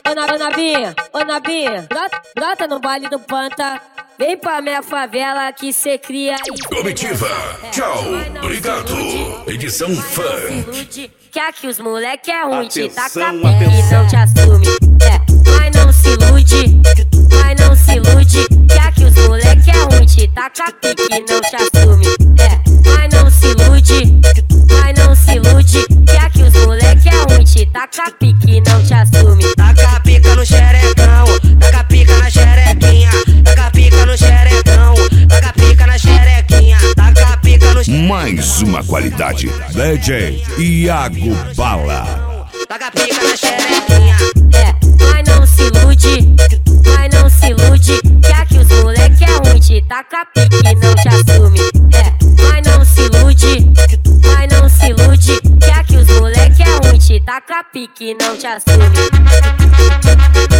Ô Nabinha, brota no baile do Panta. Vem pra minha favela que cê cria. Comitiva, tchau, obrigado. Edição fã. Que aqui os moleque é ruim, te taca pique e não te assume. Mas não se ilude, mas não se ilude. Que aqui os moleque é ruim, te taca pique e não te assume. Mas não se ilude, mas não se ilude. Que aqui os moleque é ruim, te taca pique e não te assume. Taca pica no xerecão, taca pica na xerequinha. Taca pica no xerecão, taca pica na xerequinha. Taca pica no xerecão. Mais uma qualidade, DJ Iago Bala. Taca pica na xerequinha. Mas não se ilude, mas não se ilude. Que aqui os moleque é ruim, te taca pique e não te assume. Mas não se ilude, mas não se ilude. Que aqui os moleque é ruim, te taca pique e não te assume.